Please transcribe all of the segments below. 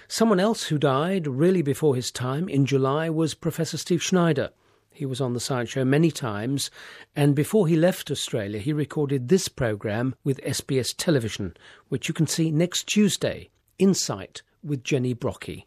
Someone else who died really before his time in July was Professor Steve Schneider. He was on the Science Show many times, and before he left Australia, he recorded this program with SBS Television, which you can see next Tuesday, Insight with Jenny Brockie.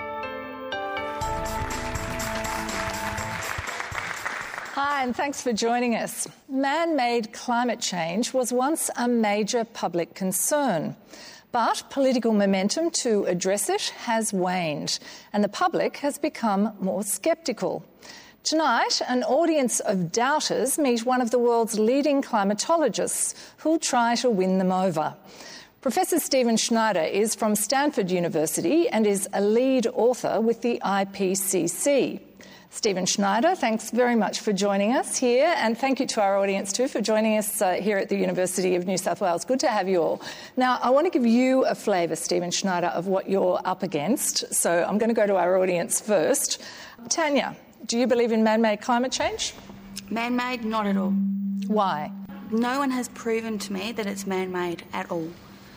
Hi, and thanks for joining us. Man-made climate change was once a major public concern, but political momentum to address it has waned, and the public has become more sceptical. Tonight, an audience of doubters meet one of the world's leading climatologists who'll try to win them over. Professor Stephen Schneider is from Stanford University and is a lead author with the IPCC. Stephen Schneider, thanks very much for joining us here, and thank you to our audience too for joining us here at the University of New South Wales. Good to have you all. Now, I want to give you a flavour, Stephen Schneider, of what you're up against, so I'm going to go to our audience first. Tanya, do you believe in man-made climate change? Man-made? Not at all. Why? No one has proven to me that it's man-made at all.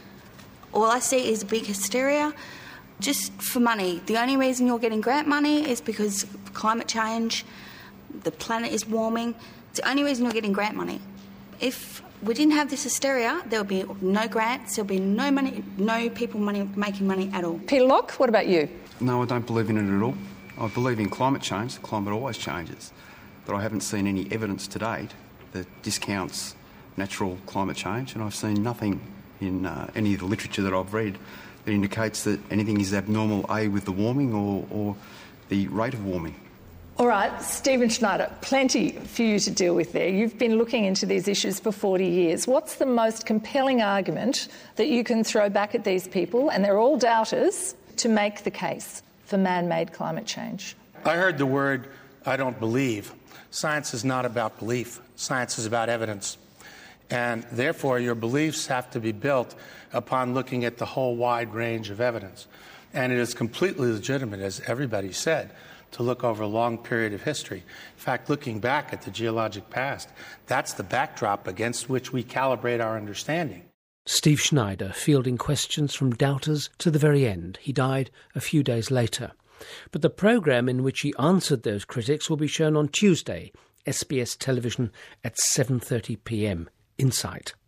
All I see is big hysteria, just for money. The only reason you're getting grant money is because climate change, the planet is warming. It's the only reason you're getting grant money. If we didn't have this hysteria, there would be no grants, there would be no money, no people making money at all. Peter Locke, what about you? No, I don't believe in it at all. I believe in climate change. The climate always changes. But I haven't seen any evidence to date that discounts natural climate change, and I've seen nothing in any of the literature that I've read that indicates that anything is abnormal, A, with the warming or the rate of warming. All right, Stephen Schneider, plenty for you to deal with there. You've been looking into these issues for 40 years. What's the most compelling argument that you can throw back at these people, and they're all doubters, to make the case for man-made climate change? I heard the word, I don't believe. Science is not about belief. Science is about evidence. And therefore, your beliefs have to be built upon looking at the whole wide range of evidence. And it is completely legitimate, as everybody said, to look over a long period of history. In fact, looking back at the geologic past, that's the backdrop against which we calibrate our understanding. Steve Schneider fielding questions from doubters to the very end. He died a few days later. But the programme in which he answered those critics will be shown on Tuesday, SBS Television at 7:30 p.m. Insight.